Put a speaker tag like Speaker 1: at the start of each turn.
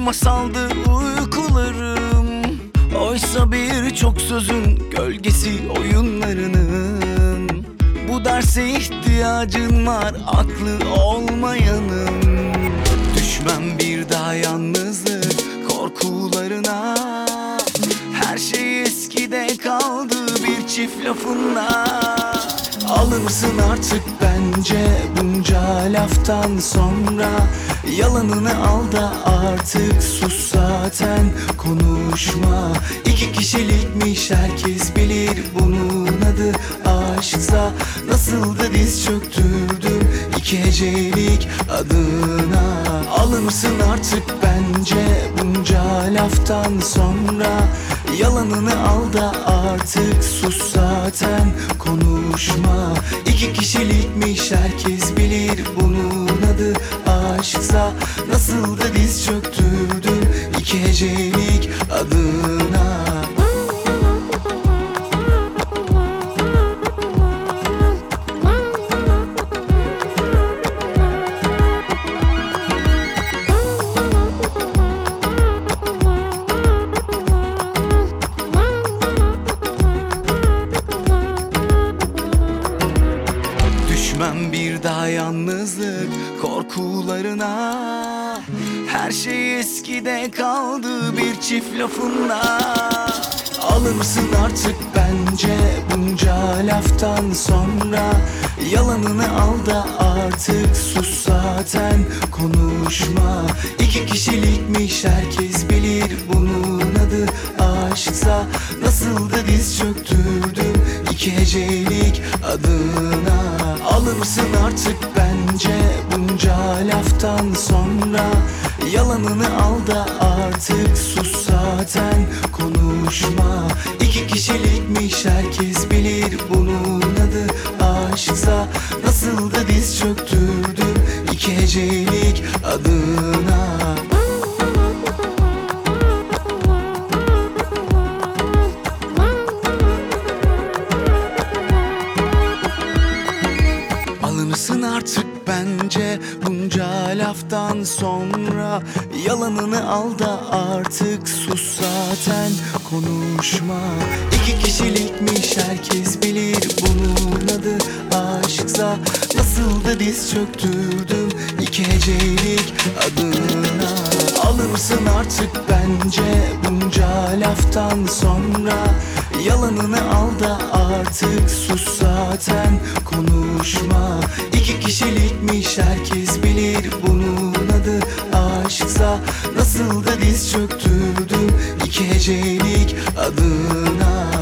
Speaker 1: masaldı uykularım. Oysa birçok sözün gölgesi oyunlarının. Bu derse ihtiyacın var aklı olmayanın. Düşmem bir daha yalnızlık korkularına. Her şey eskide kaldı bir çift lafınla. Alınırsın artık bence bunca laftan sonra. Yalanını al da artık sus zaten konuşma. İki kişilikmiş herkes bilir bunun adı aşksa. Nasıl da diz çöktürdüm iki hecelik adına. Alınırsın artık bence bunca laftan sonra. Yalanını al da artık sus zaten konuşma. İki kişilikmiş herkes bilir bunun adı aşksa. Nasıl da diz çöktürdüm iki hecelik adına. Düşmem bir daha yalnızlık korkularına. Her şey eskide kaldı bir çift lafınla. Alınırsın artık bence bunca laftan sonra. Yalanını al da artık sus zaten konuşma. İki kişilikmiş herkes bilir bunun adı aşksa. Nasıl da diz çöktürdüm iki hecelik adına. Alınırsın artık bence bunca laftan sonra. Yalanını al da artık sus zaten konuşma. İki kişilikmiş herkes bilir bunun adı aşksa. Nasıl da diz çöktürdüm iki hecelik adına. Alınırsın artık bence bunca laftan sonra. Yalanını al da artık sus zaten konuşma. İki kişilikmiş herkes bilir bunun adı aşksa. Nasıl da diz çöktürdüm iki hecelik adına. Alınırsın artık bence bunca laftan sonra. Yalanını al da artık sus zaten konuşma. İki kişilikmiş herkes bilir bunun adı aşksa. Nasıl da diz çöktürdüm iki hecelik adına.